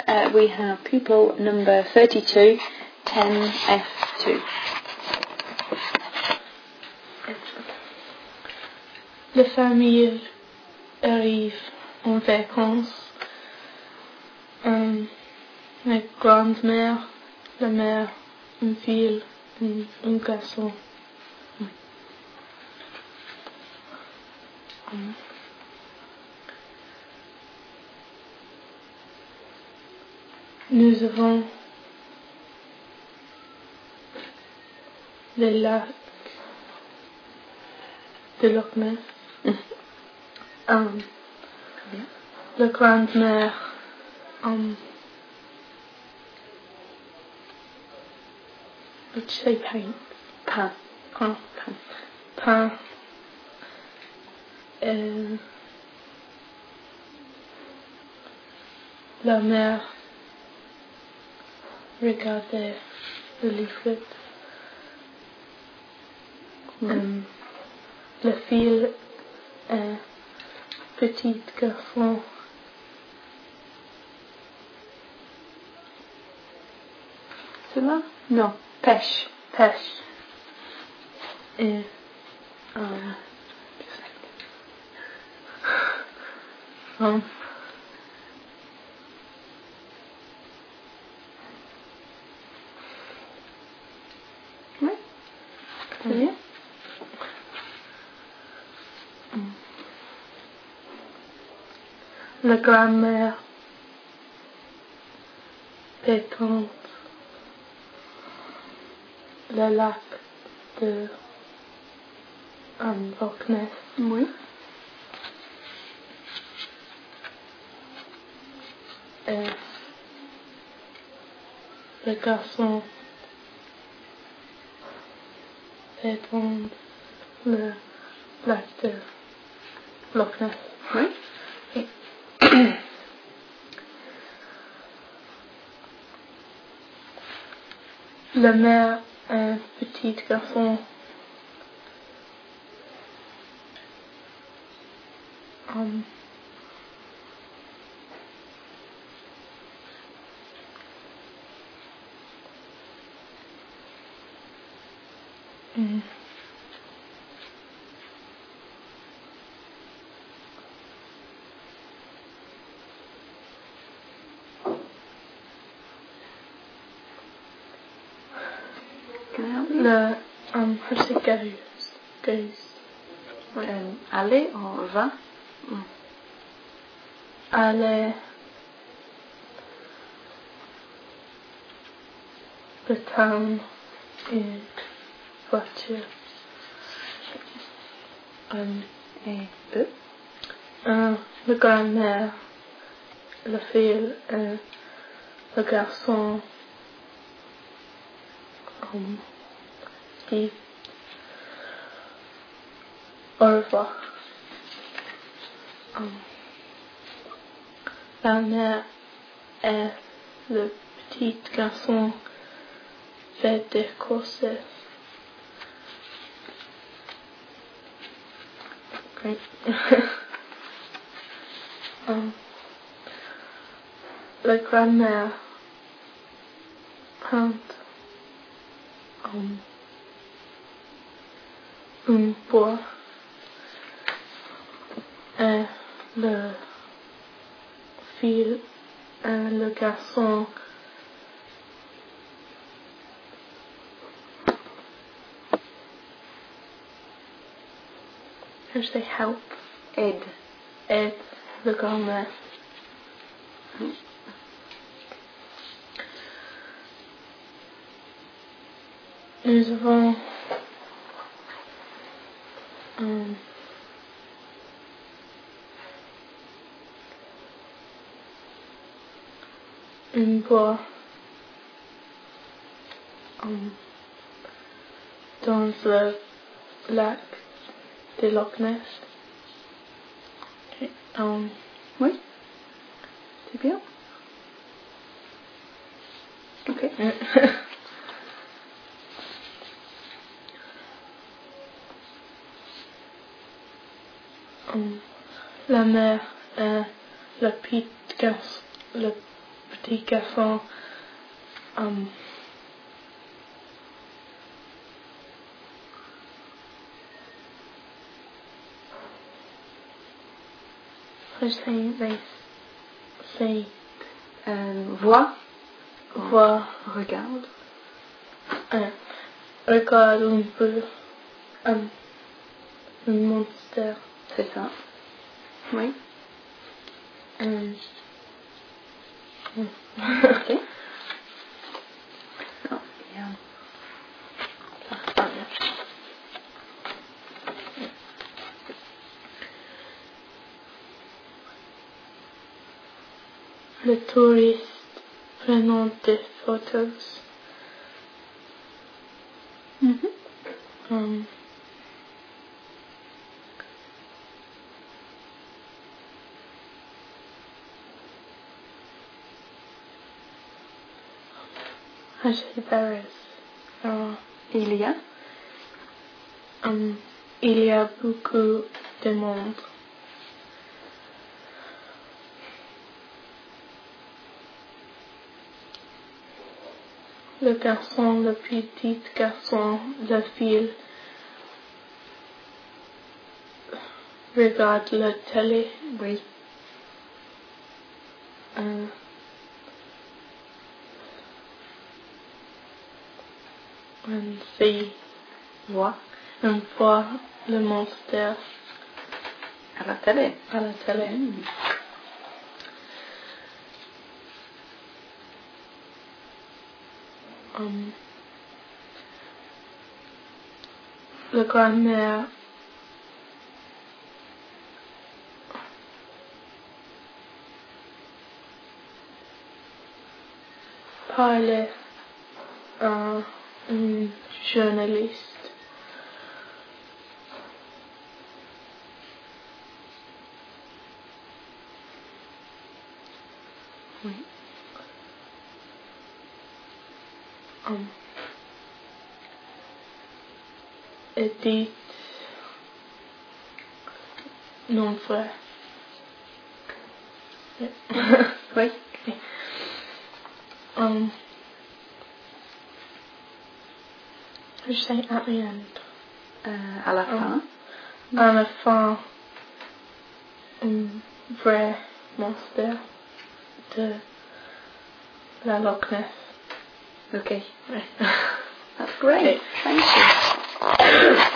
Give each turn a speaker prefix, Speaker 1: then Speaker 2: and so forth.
Speaker 1: we have pupil number 32, 10F2.
Speaker 2: La famille arrive en vacances. Ma grand-mère, la mère, une fille, un garçon. Nous avons le lac de Loch Ness. La grand-mère let's say paint.
Speaker 1: Pain.
Speaker 2: Pain. La mère regardait le livre. La fille, petit garçon.
Speaker 1: C'est là? Non. Pêche.
Speaker 2: Et
Speaker 1: Oui. Très bien.
Speaker 2: La grand-mère pétante le lac de Loch Ness.
Speaker 1: Oui.
Speaker 2: Et le garçon pétante le lac de Loch Ness.
Speaker 1: Oui.
Speaker 2: La mère, un petit garçon, le
Speaker 1: Aller, on va.
Speaker 2: aller le town et voiture.
Speaker 1: Et eux.
Speaker 2: La grand-mère, la fille, le garçon, dit au revoir. La mère et le petit garçon fait des courses. Great. La grand-mère prend un bois et le fille et le garçon how do they help?
Speaker 1: Aide.
Speaker 2: Aide le grand-mère. Nous avons un bois dans le lac de Loch Ness. Okay.
Speaker 1: Oui. C'est bien. Ok.
Speaker 2: La mère et le petit garçon c'est
Speaker 1: Vois.
Speaker 2: voir,
Speaker 1: Regarde.
Speaker 2: regarde un peu un monstre.
Speaker 1: C'est ça. Oui. Ok. Non, bien. Ça repart bien.
Speaker 2: Le touriste prenant des photos. Il y a beaucoup de monde. Le garçon, le petit garçon, la fille regarde la télé.
Speaker 1: Oui. Vois.
Speaker 2: On voit le monstre
Speaker 1: À la télé.
Speaker 2: à la télé. Le grand-mère parlait à un journaliste.
Speaker 1: Oui.
Speaker 2: Et dit non vrai.
Speaker 1: Oui.
Speaker 2: Je sais at the end.
Speaker 1: À la fin.
Speaker 2: À la fin, un vrai monstre de la Loch Ness.
Speaker 1: Okay.
Speaker 2: Ouais.
Speaker 1: That's great.
Speaker 2: Okay.
Speaker 1: Thank you.